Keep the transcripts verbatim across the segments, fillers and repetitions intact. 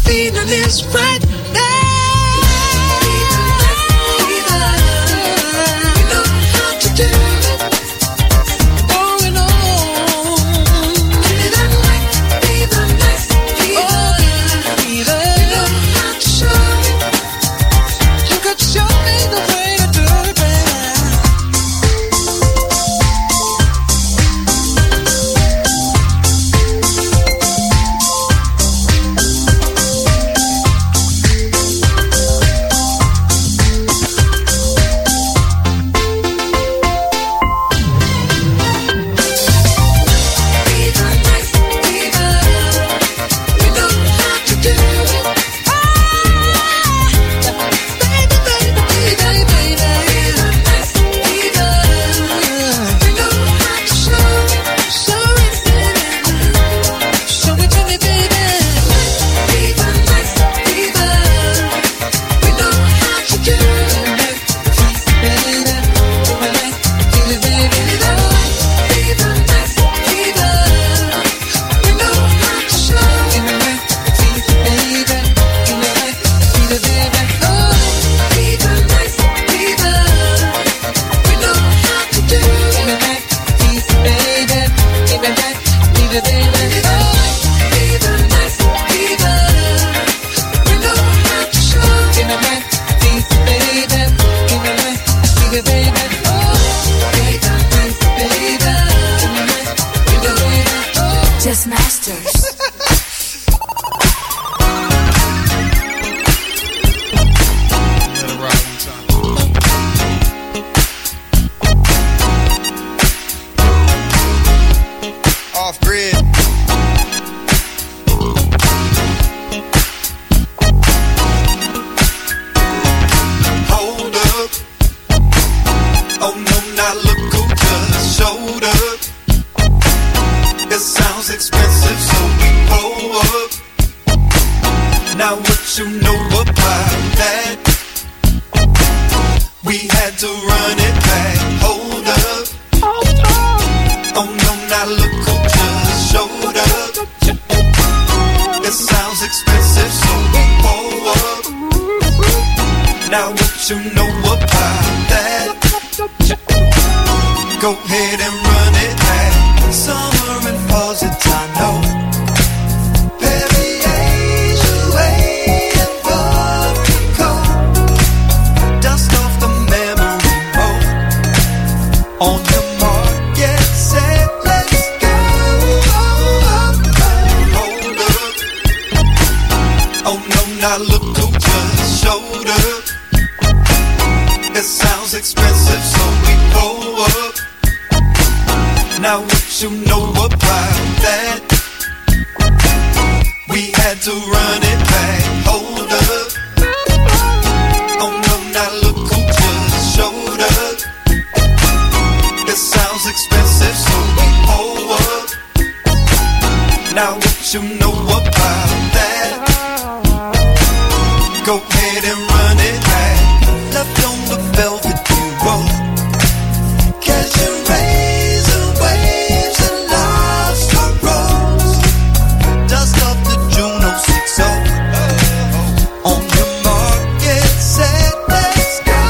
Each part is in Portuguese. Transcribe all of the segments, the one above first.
feeling is right now. You know how to do it. Going on. Fever night, fever night, fever. Fever. You know how to show me. You could show me the way to do it, baby. Just masters. Off grid. Hold up. Oh no, not look who just showed up. It sounds expensive, so we pull up. Now what you know about that? We had to run it back. Hold up. Oh no, now look who just showed up. It sounds expensive, so we pull up. Now what you know about that? Go ahead and run it back. Summer and fall's a time, no. Perrier, waiting for the cold. Dust off the memory mode. On your mark, get set, let's go. Hold up. Oh no, now look who just showed up. It sounds expensive, so we pull up. Now what you know about that? We had to run it back. Hold up. Oh no, now look who just showed up. It sounds expensive, so we pull up. Now what you know about that? Go ahead and run it back. Left on the velvet road. Catching razor waves and lobster rolls. Dust off the Juno six oh. On your mark, get set, let's go.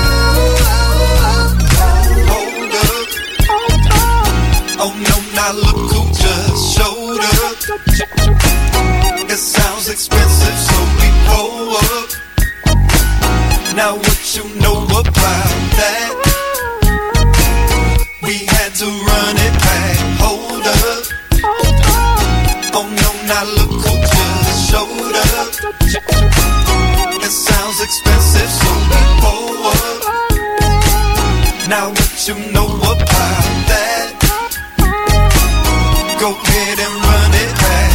Hold up. Oh no, now look who just showed up. It sounds expensive, so we pull up. Now what you know about that? We had to run it back. Hold up. Oh no, now look who just showed up. It sounds expensive, so we pull up. Now what you know about that? Go ahead and run it back.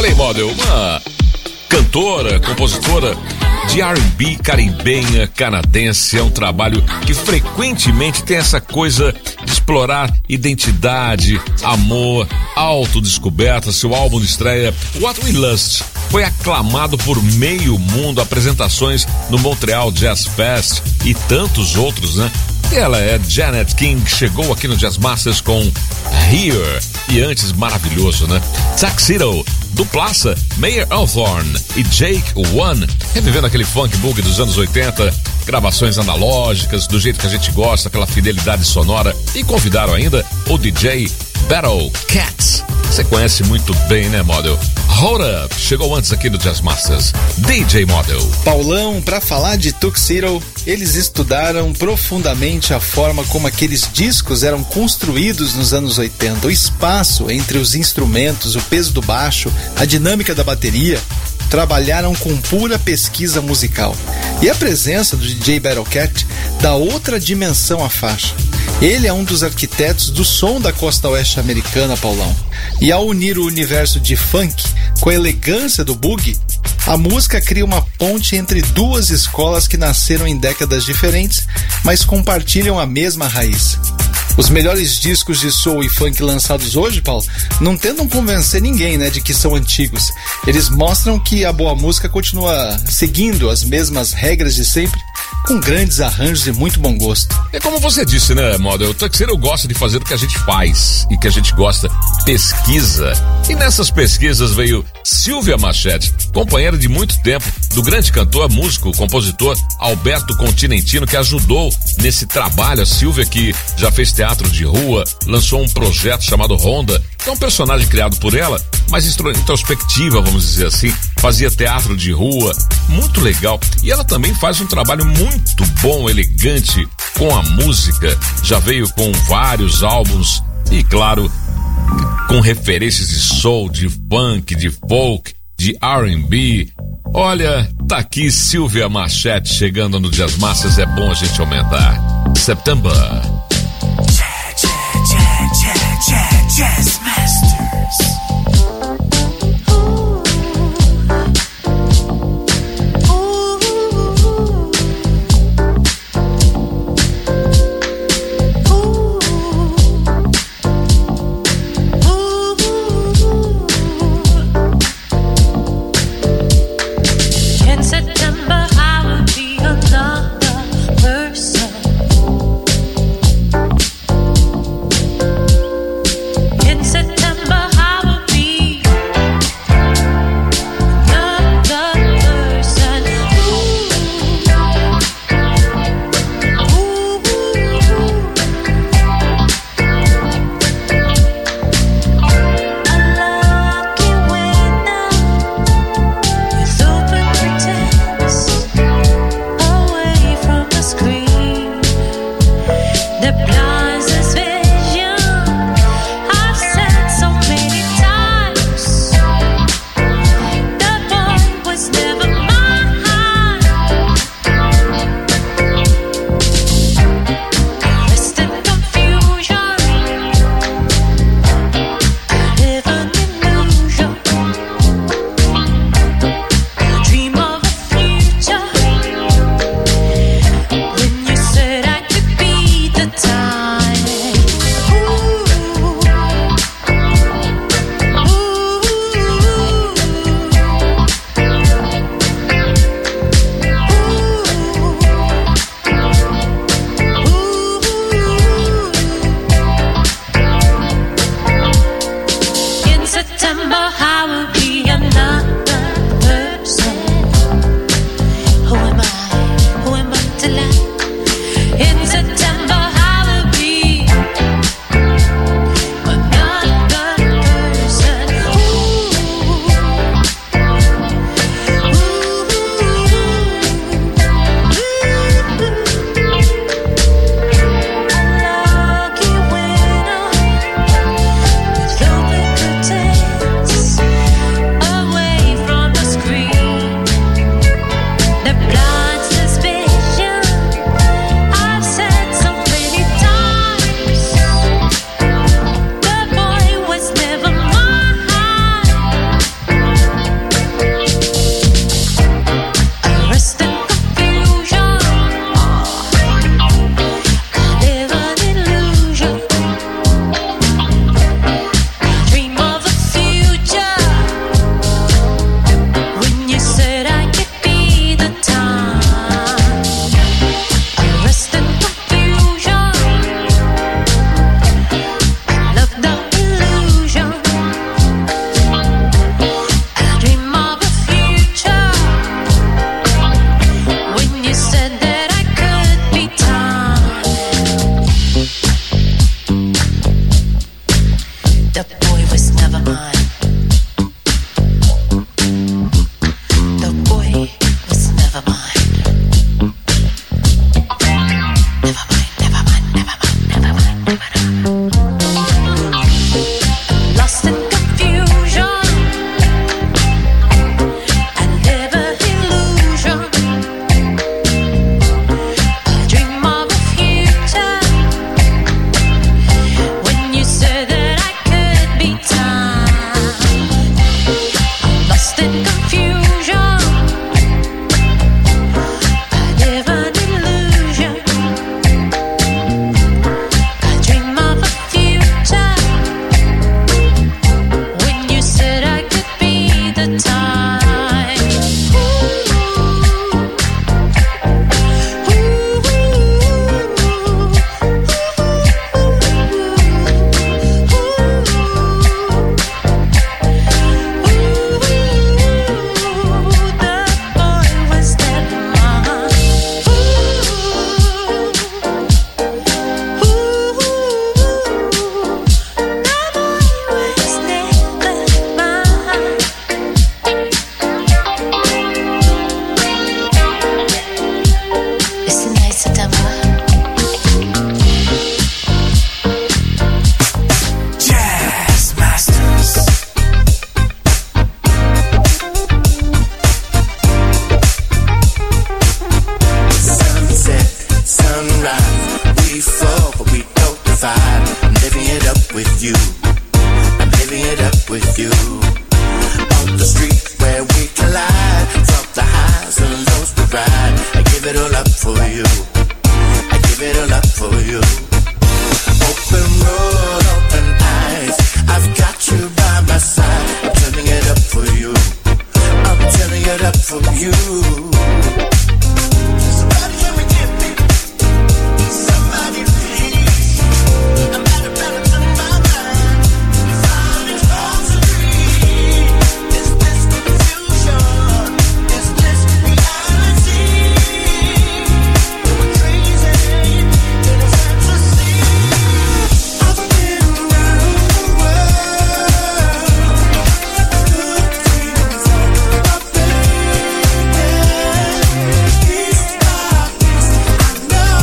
Olha aí, Model, uma cantora, compositora de R and B caribenha, canadense. É um trabalho que frequentemente tem essa coisa de explorar identidade, amor, autodescoberta. Seu álbum de estreia, What We Lust, foi aclamado por meio mundo, apresentações no Montreal Jazz Fest e tantos outros, né? E ela é Janet King, chegou aqui no Jazz Masters com Here, e antes maravilhoso, né? Tuxedo, duplaça, Mayer Althorn e Jake One, revivendo aquele funk boogie dos anos oitenta, gravações analógicas, do jeito que a gente gosta, aquela fidelidade sonora, e convidaram ainda o D J Battle Cats. Você conhece muito bem, né, Model? Hold Up chegou antes aqui do Jazz Masters. D J Model. Paulão, pra falar de Tuxedo, eles estudaram profundamente a forma como aqueles discos eram construídos nos anos oitenta. O espaço entre os instrumentos, o peso do baixo, a dinâmica da bateria. Trabalharam com pura pesquisa musical. E a presença do D J Battlecat dá outra dimensão à faixa. Ele é um dos arquitetos do som da costa oeste americana, Paulão. E ao unir o universo de funk com a elegância do boogie, a música cria uma ponte entre duas escolas que nasceram em décadas diferentes, mas compartilham a mesma raiz. Os melhores discos de soul e funk lançados hoje, Paulo, não tentam convencer ninguém, né, de que são antigos. Eles mostram que a boa música continua seguindo as mesmas regras de sempre, com grandes arranjos e muito bom gosto. É como você disse, né, Model? O Tuxedo gosta de fazer o que a gente faz e que a gente gosta, pesquisa. E nessas pesquisas veio Silvia Machete, companheira de muito tempo do grande cantor, músico, compositor Alberto Continentino, que ajudou nesse trabalho. A Silvia, que já fez teatro de rua, lançou um projeto chamado Honda, que é um personagem criado por ela, mas introspectiva, vamos dizer assim, fazia teatro de rua, muito legal. E ela também faz um trabalho muito bom, elegante, com a música, já veio com vários álbuns e, claro, com referências de soul, de funk, de folk, de R and B. Olha, tá aqui Silvia Machete chegando no Jazz Masters, é bom a gente aumentar. September. Jazz, jazz, jazz, jazz, Jazz Masters. September I will be another person. The boy was never mine. The boy was never mine. Never mind, never mind, never mind, never mind, never mind. Lost in confusion, I live an illusion. I dream of a future when you said that I could be time. I'm lost in confusion, I live an illusion. I dream of a future when you said I could be the time. The boy was never mine. It's a nice September. Jazz Masters. Sunset, sunrise, we fall but we don't divide. I'm living it up with you. I'm living it up with you. On the street where we collide, from the highs and lows we ride. I give it all up for you. I give it all up for you. Open road, open eyes. I've got you by my side. I'm turning it up for you. I'm turning it up for you. Somebody can we get me? Somebody please. I'm at a balance in my mind. Finding false dream. Is this confusion? Is this reality? We're crazy in a fantasy. I've been around the world. Good dreams on my baby. Piece by piece, I know.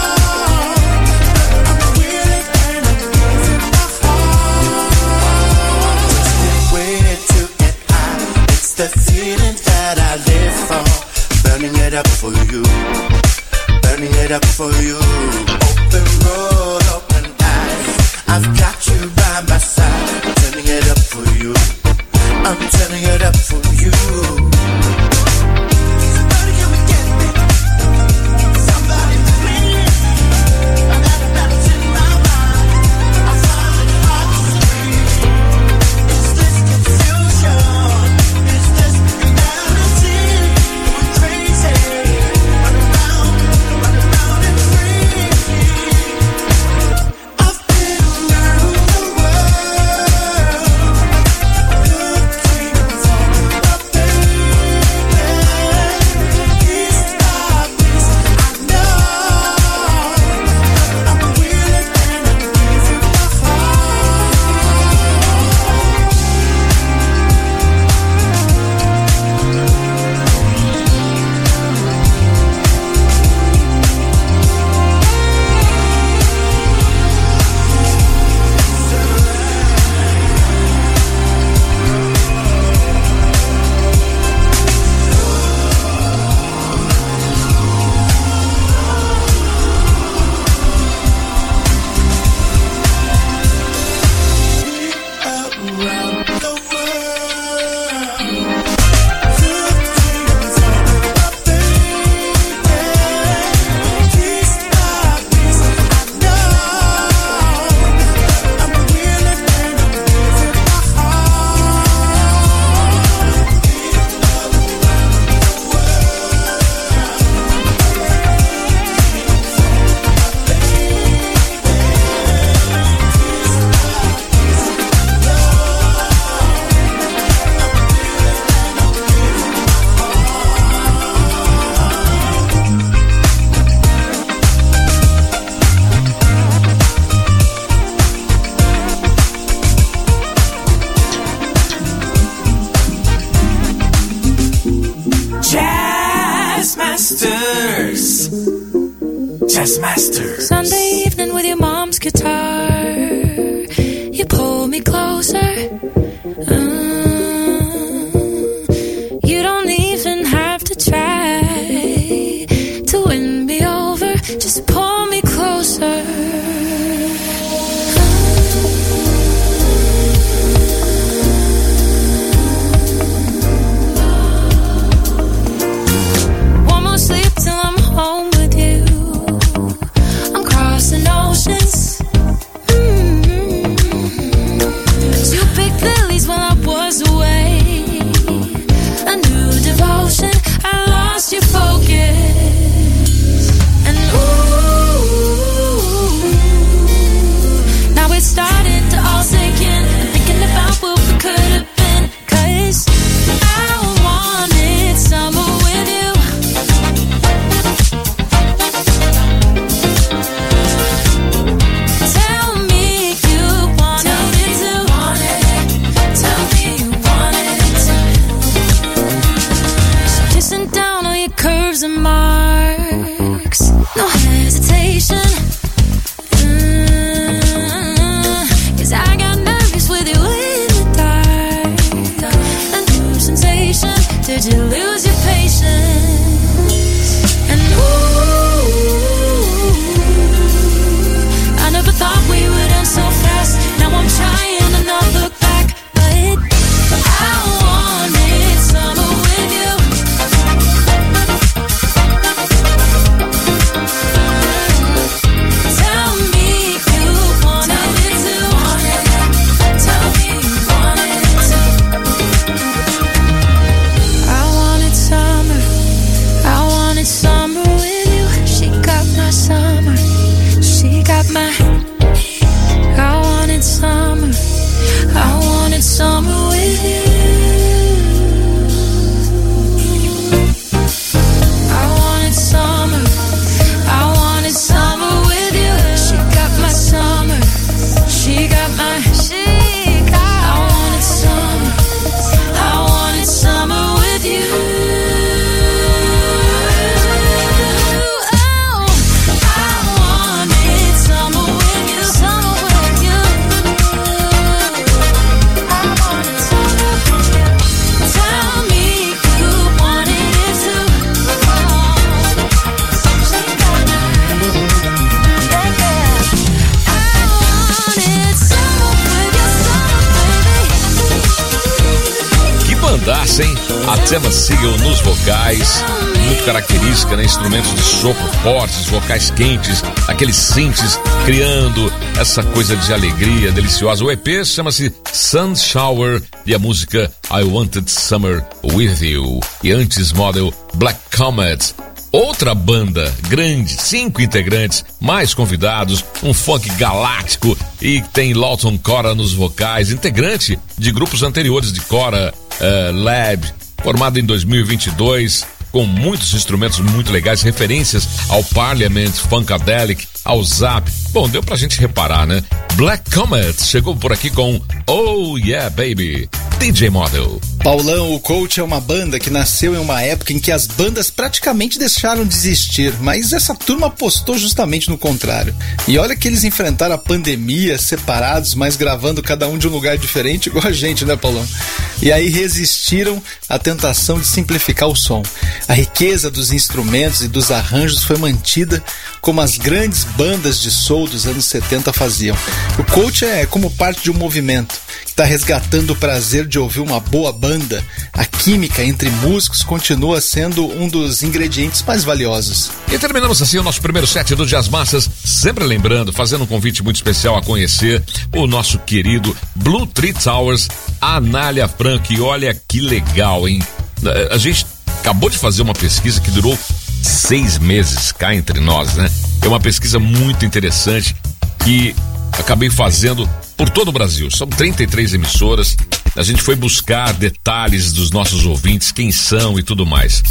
I'm willing and I'm giving my heart. Twisted way to get high. It's the feeling that I live for. Burning it up for you. Burning it up for you. Open road, open eyes. I've got you by my side. I'm turning it up for you. I'm turning it up for you. Somebody come and get me. Somebody please. I got a balance in my mind. I find it hard to breathe. Is this confusion? Is this reality? We're crazy. Run around, run around and free. I've been around the world. Good dreams on my baby. Masters. Jazz Masters. Sunday evening with your mom's guitar, you pull me closer. Uh, you don't even have to try to win me over. Just pull me closer. One more sleep till I'm home with you. I'm crossing oceans. Mm-hmm. You picked lilies while I was away. A new devotion. I lost your focus. And ooh, now it's starting to all sink in. Thinking about what we could have been. 'Cause I wanted summer with you. Tell me you wanted it too. Tell me you wanted it too. So kissing down on your curves and marks. No hesitation. Mm, 'cause I got nervous with you in the dark. A new sensation. Did you lose your patience? And ooh, I never thought we would end so fast. Now I'm trying to not look back, but I wanted summer with you. Tell me you wanted it too. Tell me you wanted it too. I wanted summer. I wanted summer with you. She got my summer. She got my. I wanted summer. I wanted summer with you. I wanted summer. I wanted summer with you. She got my summer. She got my. She got. I wanted summer. I wanted summer with you. Oh, I wanted summer with you. Summer with you. I wanted summer with you. Tell me you wanted it too. She got my. Yeah, yeah. I wanted summer with you. Summer, baby. Que bandaça, hein? A Tema Siegel nos vocais, muito característica, né? Instrumentos de sopro fortes, vocais quentes, aqueles synths criando essa coisa de alegria deliciosa. O E P chama-se Sun Shower e a música I Wanted Summer With You. E antes, Model Black Comet. Outra banda grande, cinco integrantes, mais convidados, um funk galáctico e tem Lawton Cora nos vocais, integrante de grupos anteriores de Cora, uh, Lab, formado em dois mil e vinte e dois, com muitos instrumentos muito legais, referências ao Parliament, Funkadelic, ao Zap. Bom, deu pra gente reparar, né? Black Comet chegou por aqui com Oh Yeah Baby, D J Model. Paulão, o Coach é uma banda que nasceu em uma época em que as bandas praticamente deixaram de existir, mas essa turma apostou justamente no contrário. E olha que eles enfrentaram a pandemia separados, mas gravando cada um de um lugar diferente, igual a gente, né, Paulão? E aí resistiram à tentação de simplificar o som. A riqueza dos instrumentos e dos arranjos foi mantida como as grandes bandas de soul dos anos setenta faziam. O Coach é como parte de um movimento que está resgatando o prazer de ouvir uma boa banda. A química entre músicos continua sendo um dos ingredientes mais valiosos. E terminamos assim o nosso primeiro set do Jazz Masters, sempre lembrando, fazendo um convite muito especial a conhecer o nosso querido Blue Tree Towers, Anália Franco. E olha que legal, hein? A gente acabou de fazer uma pesquisa que durou seis meses cá entre nós, né? É uma pesquisa muito interessante que acabei fazendo por todo o Brasil. São trinta e três emissoras. A gente foi buscar detalhes dos nossos ouvintes, quem são e tudo mais.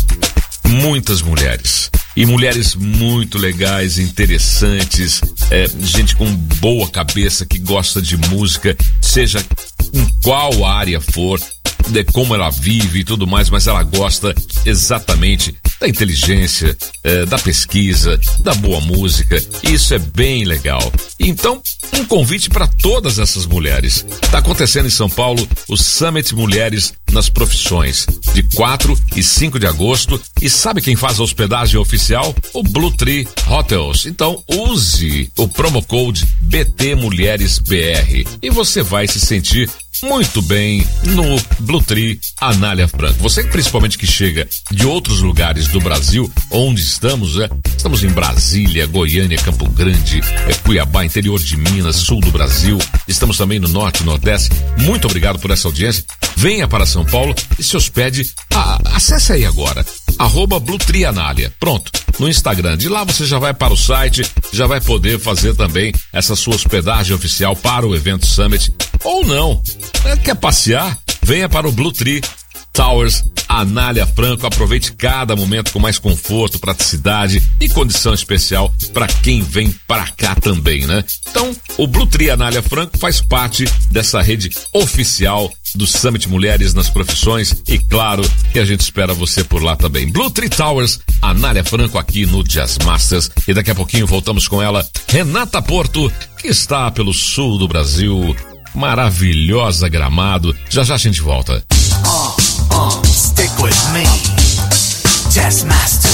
Muitas mulheres. E mulheres muito legais, interessantes, é, gente com boa cabeça, que gosta de música, seja em qual área for. de como ela vive e tudo mais, mas ela gosta exatamente da inteligência, eh, da pesquisa, da boa música. Isso é bem legal. Então, um convite para todas essas mulheres. Está acontecendo em São Paulo o Summit Mulheres nas Profissões, de quatro e cinco de agosto. E sabe quem faz a hospedagem oficial? O Blue Tree Hotels. Então, use o promo code B T Mulheres B R e você vai se sentir muito bem no Blue Tree Anália Franco. Você principalmente que chega de outros lugares do Brasil, onde estamos, né? Estamos em Brasília, Goiânia, Campo Grande, é, Cuiabá, interior de Minas, sul do Brasil. Estamos também no norte e nordeste. Muito obrigado por essa audiência. Venha para São Paulo e se hospede. Ah, acesse aí agora, arroba Blue Tree Anália. Pronto, no Instagram. De lá você já vai para o site, já vai poder fazer também essa sua hospedagem oficial para o evento Summit. Ou não. Quer passear? Venha para o Blue Tree Towers Anália Franco. Aproveite cada momento com mais conforto, praticidade e condição especial para quem vem para cá também, né? Então, o Blue Tree Anália Franco faz parte dessa rede oficial do Summit Mulheres nas Profissões e claro que a gente espera você por lá também. Blue Tree Towers Anália Franco aqui no Jazz Masters e daqui a pouquinho voltamos com ela, Renata Porto, que está pelo sul do Brasil. Maravilhosa Gramado. Já já a gente volta. Uh, uh, stick with me. Jazz Master.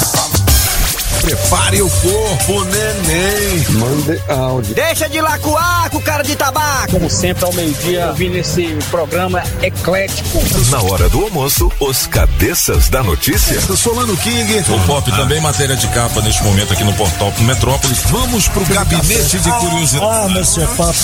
Prepare o corpo, neném. Mande áudio. Deixa de lacuar com cara de tabaco. Como sempre, ao meio-dia, ouvindo esse programa eclético. Na hora do almoço, os cabeças da notícia. Eu sou Lano King. O Pop ah. também matéria de capa neste momento aqui no portal Metrópolis. Vamos pro gabinete de curiosidade. Ah, Monsieur Pop.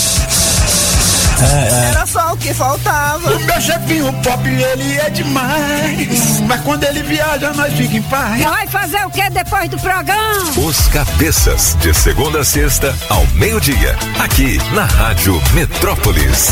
É, é. Era só o que faltava. O meu chefinho Pop, ele é demais. Mas quando ele viaja, nós fica em paz. Vai fazer o que depois do programa? Os cabeças, de segunda a sexta, ao meio-dia. Aqui na Rádio Metrópolis.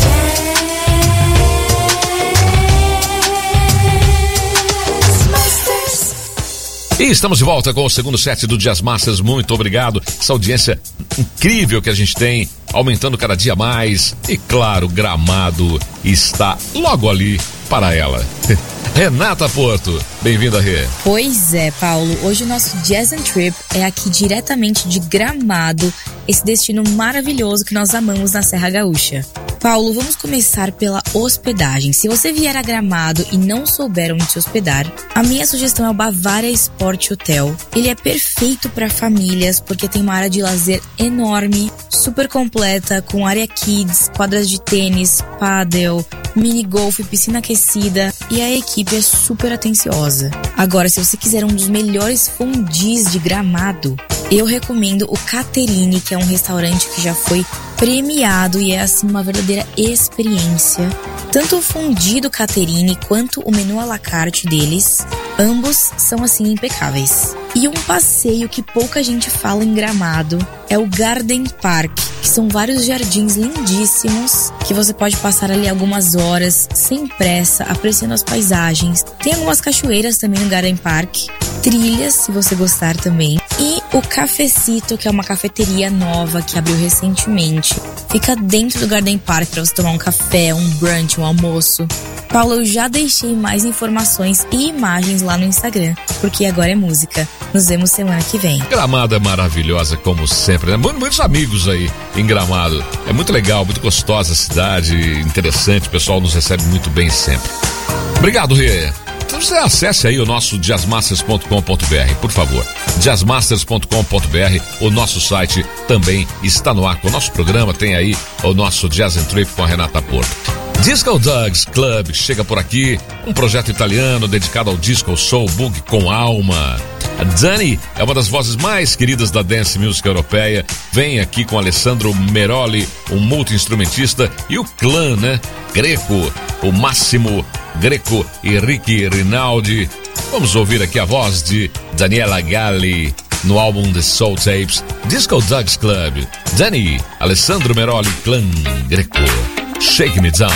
E estamos de volta com o segundo set do Jazz Masters. Muito obrigado. Essa audiência incrível que a gente tem, aumentando cada dia mais. E claro, Gramado está logo ali para ela. Renata Porto, bem-vinda, Rê. Pois é, Paulo. Hoje o nosso Jazz and Trip é aqui diretamente de Gramado, esse destino maravilhoso que nós amamos na Serra Gaúcha. Paulo, vamos começar pela hospedagem. Se você vier a Gramado e não souber onde se hospedar, a minha sugestão é o Bavaria Sport Hotel. Ele é perfeito para famílias porque tem uma área de lazer enorme, super completa, com área kids, quadras de tênis, pádel, mini golf, piscina aquecida e a equipe é super atenciosa. Agora, se você quiser um dos melhores fondis de Gramado, eu recomendo o Caterine, que é um restaurante que já foi premiado e é assim uma verdadeira experiência. Tanto o fondue do Caterine quanto o menu à la carte deles, ambos são assim impecáveis. E um passeio que pouca gente fala em Gramado é o Garden Park, que são vários jardins lindíssimos que você pode passar ali algumas horas sem pressa, apreciando as paisagens. Tem algumas cachoeiras também no Garden Park, trilhas se você gostar também. E o Cafecito, que é uma cafeteria nova que abriu recentemente. Fica dentro do Garden Park para você tomar um café, um brunch, um almoço. Paulo, eu já deixei mais informações e imagens lá no Instagram, porque agora é música. Nos vemos semana que vem. Gramado é maravilhosa, como sempre, né? Muitos amigos aí em Gramado. É muito legal, muito gostosa a cidade, interessante, o pessoal nos recebe muito bem sempre. Obrigado, Rê. Então você acesse aí o nosso jazz masters ponto com ponto b r, por favor. jazz masters ponto com ponto b r, o nosso site também está no ar. Com o nosso programa tem aí o nosso Jazz and Trip com a Renata Porto. Disco Dogs Club chega por aqui, um projeto italiano dedicado ao disco soul boogie com alma. A Dani é uma das vozes mais queridas da dance music europeia. Vem aqui com Alessandro Meroli, um multi-instrumentista, e o clã, né? Greco, o Máximo Greco e Ricky Rinaldi. Vamos ouvir aqui a voz de Daniela Galli no álbum The Soul Tapes, Disco Dogs Club. Dani, Alessandro Meroli, clã Greco. Shake Me Down.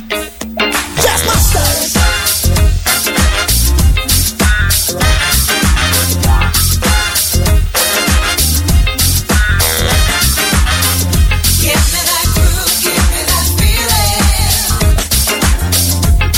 Jazz Masters. Give me that groove, give me that feeling.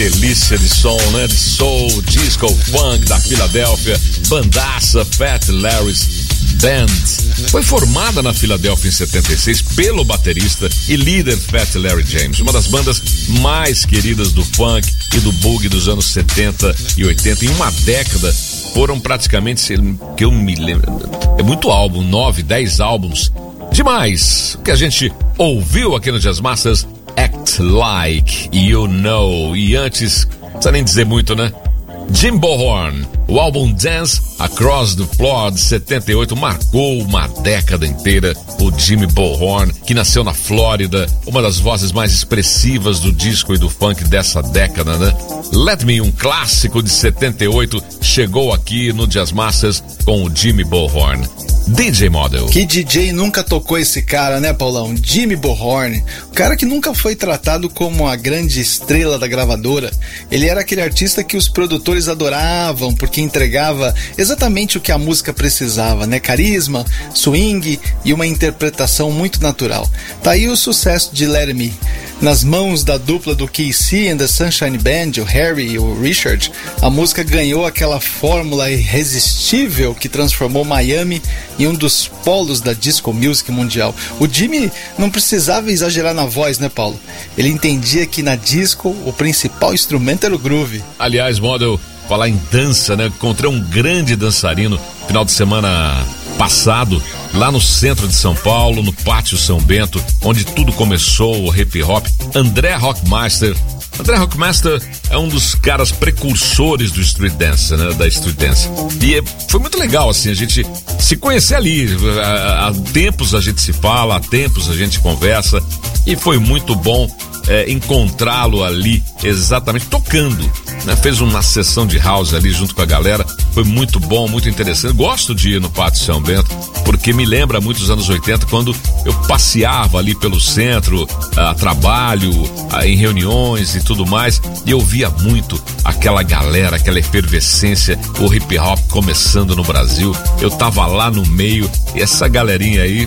delícia de som, né? De soul, disco, funk da Filadélfia, bandaça Fat Larry's Band. Foi formada na Filadélfia em setenta e seis pelo baterista e líder Fat Larry James, uma das bandas mais queridas do funk e do boogie dos anos setenta e oitenta. Em uma década foram praticamente, que eu me lembro, é muito álbum, nove, dez álbuns. Demais! O que a gente ouviu aqui no Jazz Masters, Act Like You Know. E antes, não precisa nem dizer muito, né? Jim Bohorn, o álbum Dance Across the Floor de setenta e oito marcou uma década inteira. O Jimmy Bohorn, que nasceu na Flórida, uma das vozes mais expressivas do disco e do funk dessa década, né? Let Me, um clássico de setenta e oito, chegou aqui no Jazz Masters com o Jimmy Bohorn. D J Model. Que D J nunca tocou esse cara, né, Paulão? Jimmy Bohorn, o cara que nunca foi tratado como a grande estrela da gravadora. Ele era aquele artista que os produtores adoravam porque entregava exatamente o que a música precisava, né? Carisma, swing e uma interpretação muito natural. Tá aí o sucesso de Let Me. Nas mãos da dupla do K C and the Sunshine Band, o Harry e o Richard, a música ganhou aquela fórmula irresistível que transformou Miami em um dos polos da disco music mundial. O Jimmy não precisava exagerar na voz, né, Paulo? Ele entendia que na disco o principal instrumento era o groove. Aliás, Model, falar em dança, né? Encontrei um grande dançarino final de semana passado, lá no centro de São Paulo, no Pátio São Bento, onde tudo começou, o hip hop. André Rockmaster. André Rockmaster é um dos caras precursores do street dance, né? Da street dance. E é, foi muito legal, assim, a gente se conhecer ali. Há, há tempos a gente se fala, há tempos a gente conversa. E foi muito bom é, encontrá-lo ali, exatamente tocando, né? Fez uma sessão de house ali junto com a galera. Foi muito bom, muito interessante. Gosto de ir no Pátio São Bento, porque me lembra muito dos anos oitenta, quando eu passeava ali pelo centro, a trabalho, a, em reuniões e tudo mais, e eu via muito aquela galera, aquela efervescência, o hip hop começando no Brasil. Eu tava lá no meio, e essa galerinha aí,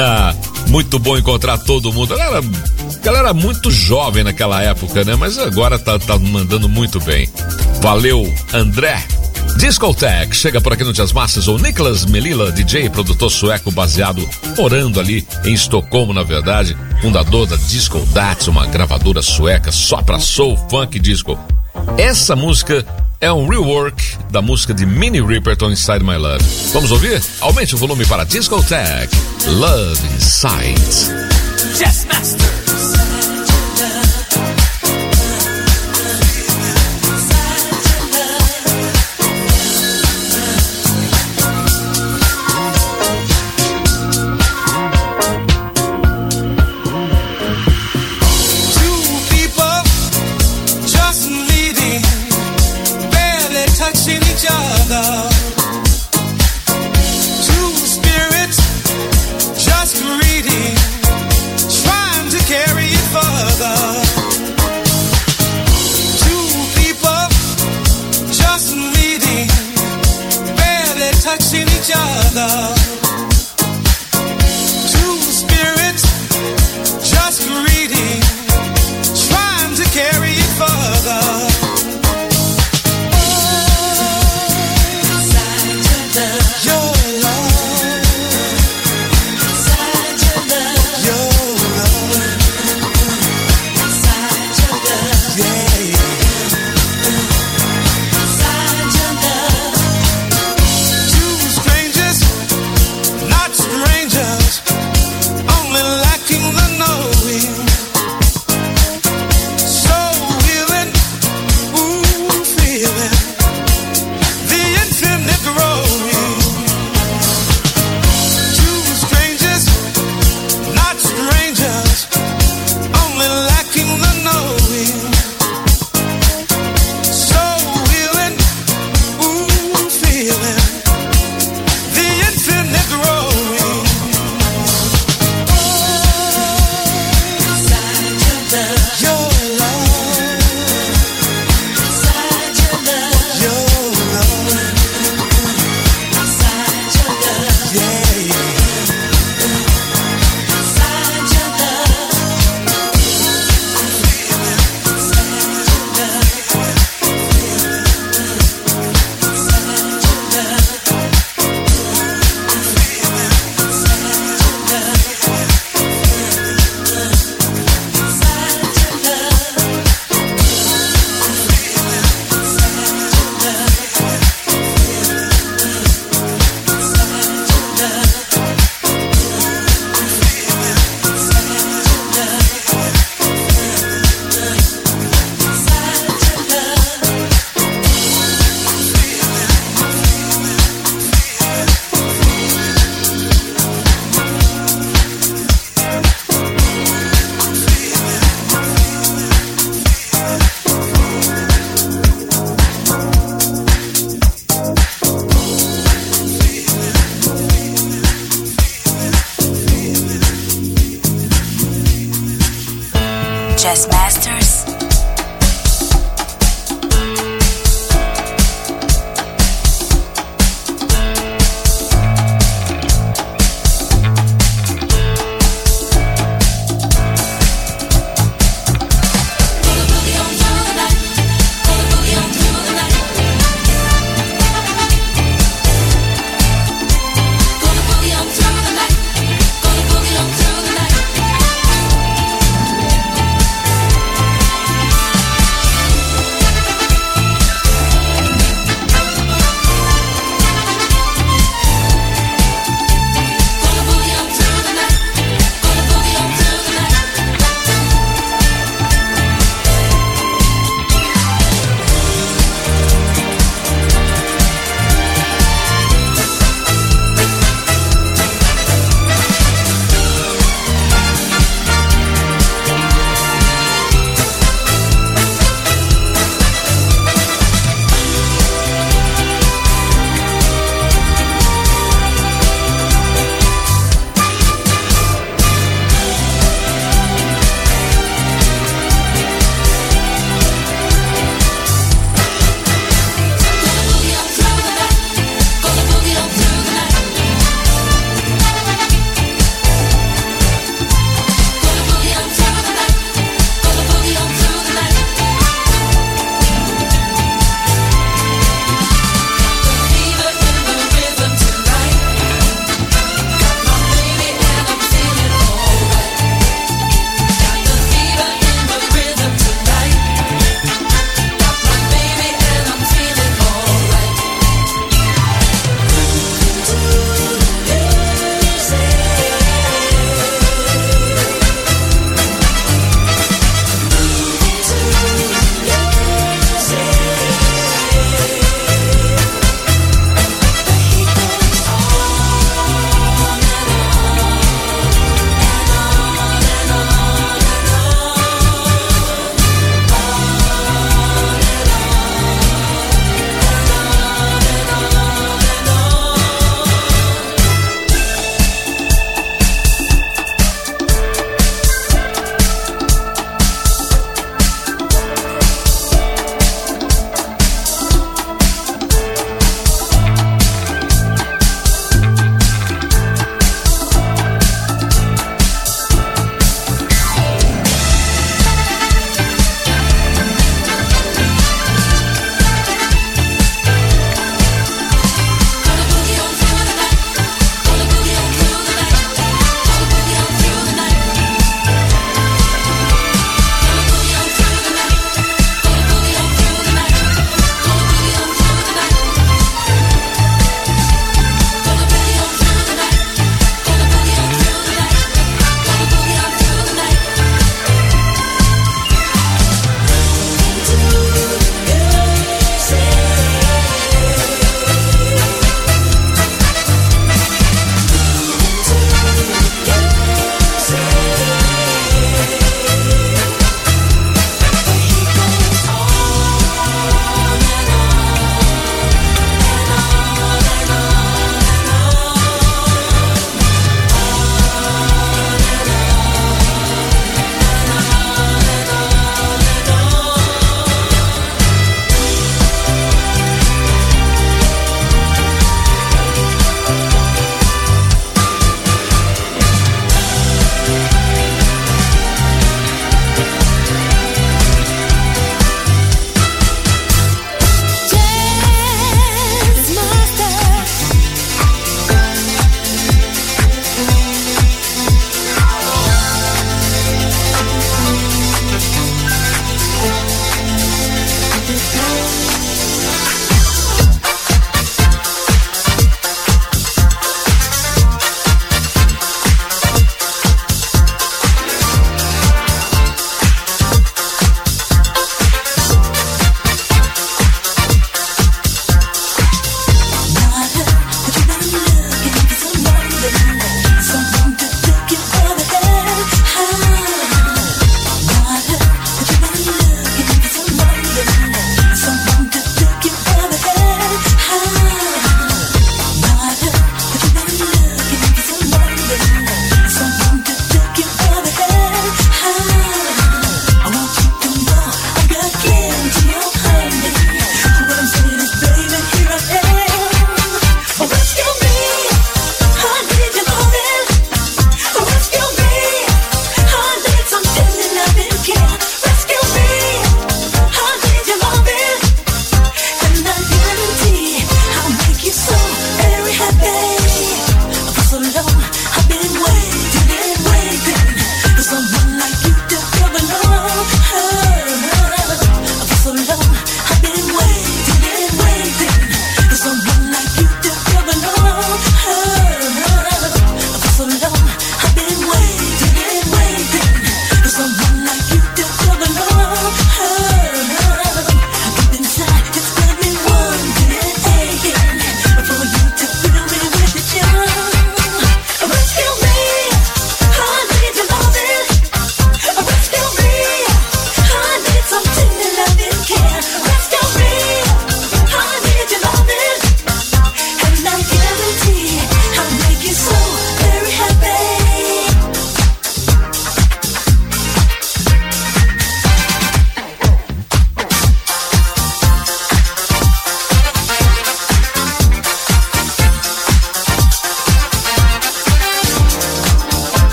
muito bom encontrar todo mundo. Galera, galera muito jovem naquela época, né? Mas agora tá, tá mandando muito bem. Valeu, André. Discotech chega por aqui no Jazz Masters. O Nicholas Melilla, D J, produtor sueco baseado, morando ali em Estocolmo, na verdade, fundador da Disco Dats, uma gravadora sueca só pra soul, funk, disco. Essa música é um rework da música de Minnie Riperton, Inside My Love. Vamos ouvir? Aumente o volume para Discotech, Love Inside. Jazz Masters. Jazz Masters. Gonna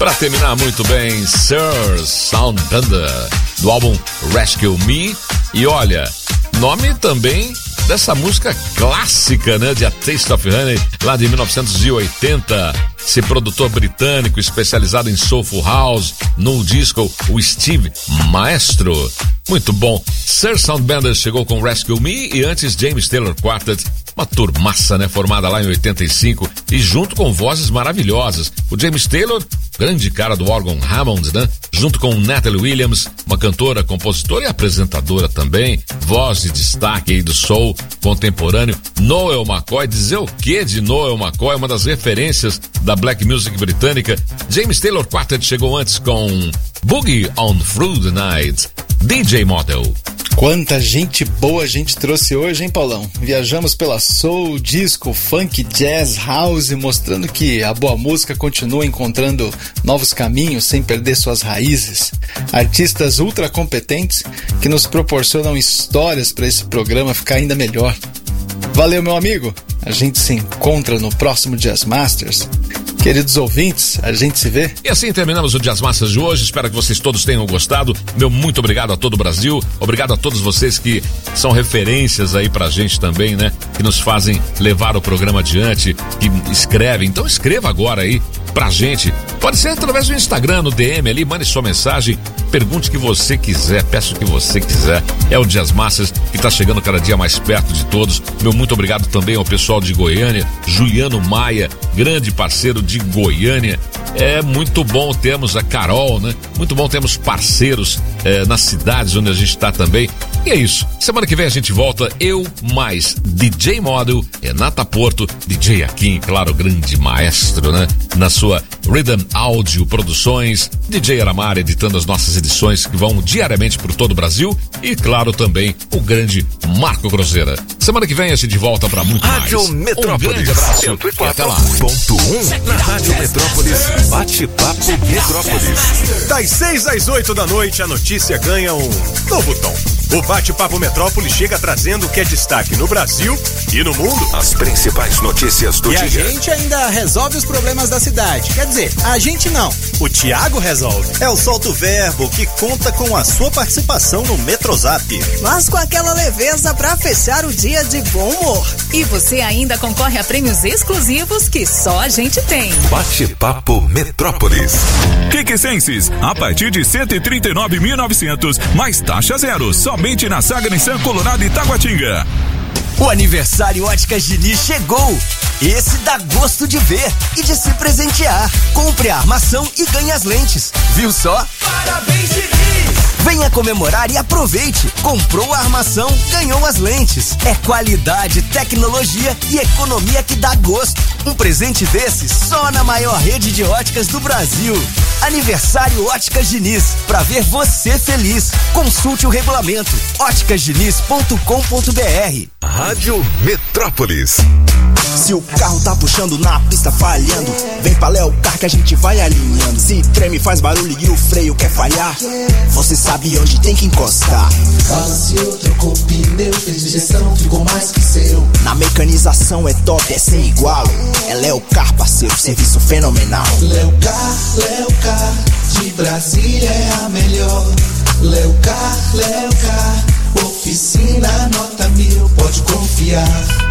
Para terminar muito bem, Sir Sound Bender, do álbum Rescue Me. E olha, nome também dessa música clássica, né, de A Taste of Honey, lá de mil novecentos e oitenta. Esse produtor britânico especializado em soulful house, no disco, o Steve Maestro. Muito bom. Sir Sound Bender chegou com Rescue Me e antes James Taylor Quartet, uma turmaça, né, formada lá em oitenta e cinco e junto com vozes maravilhosas. O James Taylor, grande cara do órgão Hammond, né, junto com Natalie Williams, uma cantora, compositora e apresentadora também, voz de destaque aí do soul contemporâneo. Noel McCoy, dizer o que de Noel McCoy, uma das referências da black music britânica. James Taylor Quartet chegou antes com Boogie on Through the Night, D J Model. Quanta gente boa a gente trouxe hoje, hein, Paulão? Viajamos pela soul, disco, funk, jazz, house, mostrando que a boa música continua encontrando novos caminhos sem perder suas raízes. Artistas ultra competentes que nos proporcionam histórias para esse programa ficar ainda melhor. Valeu, meu amigo! A gente se encontra no próximo Jazz Masters. Queridos ouvintes, a gente se vê. E assim terminamos o Jazz Masters de hoje. Espero que vocês todos tenham gostado. Meu muito obrigado a todo o Brasil. Obrigado a todos vocês que são referências aí pra gente também, né? Que nos fazem levar o programa adiante, que escrevem. Então escreva agora aí pra gente. Pode ser através do Instagram, no D M ali, mande sua mensagem, pergunte o que você quiser, peça o que você quiser. É o Jazz Masters que tá chegando cada dia mais perto de todos. Meu muito obrigado também ao pessoal de Goiânia, Juliano Maia, grande parceiro de Goiânia. É muito bom termos a Carol, né? Muito bom termos parceiros é, nas cidades onde a gente tá também. E é isso. Semana que vem a gente volta, eu mais D J Model, Renata Porto, D J Akin, claro, grande maestro, né? Na sua Rhythm Audio Produções, D J Aramar editando as nossas edições que vão diariamente por todo o Brasil e, claro, também o grande Marco Cruzeira. Semana que vem a gente volta pra muito Rádio mais. Metrópolis. Um grande abraço cento e e até quatro lá. ponto um na Rádio Metrópolis. Bate-papo Metrópolis. Das seis às oito da noite, a notícia ganha um novo tom. O Bate-Papo Metrópolis chega trazendo o que é destaque no Brasil e no mundo. As principais notícias do e dia. E a gente ainda resolve os problemas da cidade. Quer dizer, a gente não. O Thiago resolve. É o Solto Verbo que conta com a sua participação no Metrozap. Mas com aquela leveza pra fechar o dia de bom humor. E você ainda concorre a prêmios exclusivos que só a gente tem. Bate-papo Metrópolis. Quiquecenses, a partir de cento e trinta e nove mil e novecentos, mais taxa zero, somente na Saga Nissan Colorado e Taguatinga. O aniversário Óticas Diniz chegou. Esse dá gosto de ver e de se presentear. Compre a armação e ganhe as lentes. Viu só? Parabéns, Diniz! Venha comemorar e aproveite. Comprou a armação, ganhou as lentes. É qualidade, tecnologia e economia que dá gosto. Um presente desse só na maior rede de óticas do Brasil. Aniversário Óticas Diniz. Pra ver você feliz. Consulte o regulamento. óticas diniz ponto com ponto b r. Rádio Metrópolis. Se o carro tá puxando na pista falhando, vem pra Léo Car que a gente vai alinhando. Se treme, faz barulho e o freio quer falhar, você sabe onde tem que encostar. Balanceou, trocou pneu, fez injeção, ficou mais que seu. Na mecanização é top, é sem igual. É Léo Car, parceiro, serviço fenomenal. Léo Car, Léo Car, de Brasília é a melhor. Léo Car, Léo Car, oficina nota mil, pode confiar.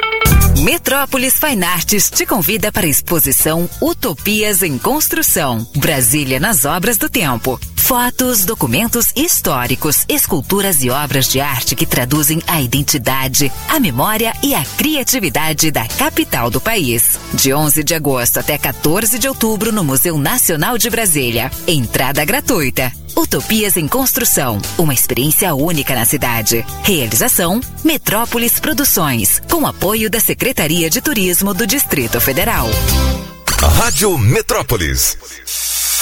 Metrópolis Fine Arts te convida para a exposição Utopias em Construção, Brasília nas Obras do Tempo. Fotos, documentos históricos, esculturas e obras de arte que traduzem a identidade, a memória e a criatividade da capital do país. De onze de agosto até quatorze de outubro no Museu Nacional de Brasília. Entrada gratuita. Utopias em Construção, uma experiência única na cidade. Realização Metrópolis Produções, com apoio da Secretaria de Turismo do Distrito Federal. Rádio Metrópolis.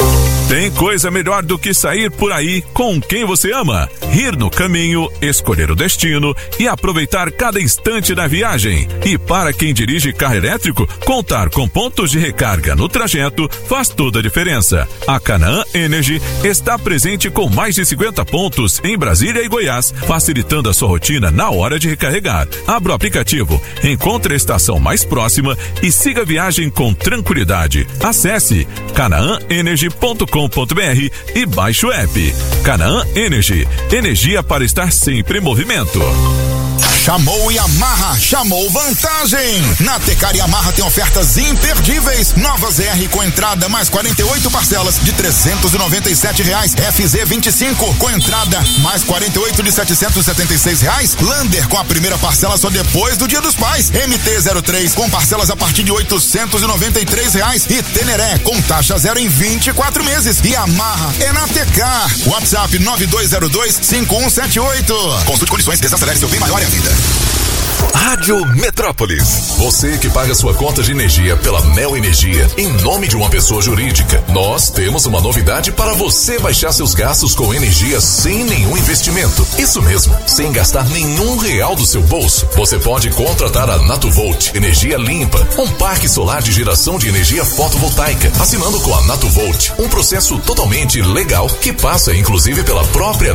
Tem coisa melhor do que sair por aí com quem você ama, rir no caminho, escolher o destino e aproveitar cada instante da viagem. E para quem dirige carro elétrico, contar com pontos de recarga no trajeto faz toda a diferença. A Canaã Energy está presente com mais de cinquenta pontos em Brasília e Goiás, facilitando a sua rotina na hora de recarregar. Abra o aplicativo, encontre a estação mais próxima e siga a viagem com tranquilidade. Acesse canaã energy ponto com ponto br e baixe o app. Canaã Energy, energia para estar sempre em movimento. Chamou Yamaha, chamou vantagem. Na Tecar Yamaha tem ofertas imperdíveis. Nova Z R com entrada mais quarenta e oito parcelas de trezentos e noventa e sete reais. F Z vinte e cinco com entrada mais quarenta e oito de setecentos e setenta e seis reais. Lander com a primeira parcela só depois do Dia dos Pais. M T zero três com parcelas a partir de oitocentos e noventa e três reais. E Teneré com taxa zero em vinte e quatro meses. Yamaha é na Tecar. WhatsApp nove dois zero dois cinco um sete oito. Consulte condições, desacelere seu bem maior e a vida. Rádio Metrópolis. Você que paga sua conta de energia pela Mel Energia em nome de uma pessoa jurídica. Nós temos uma novidade para você baixar seus gastos com energia sem nenhum investimento. Isso mesmo, sem gastar nenhum real do seu bolso. Você pode contratar a Natuvolt Energia Limpa, um parque solar de geração de energia fotovoltaica, assinando com a Natuvolt, um processo totalmente legal que passa inclusive pela própria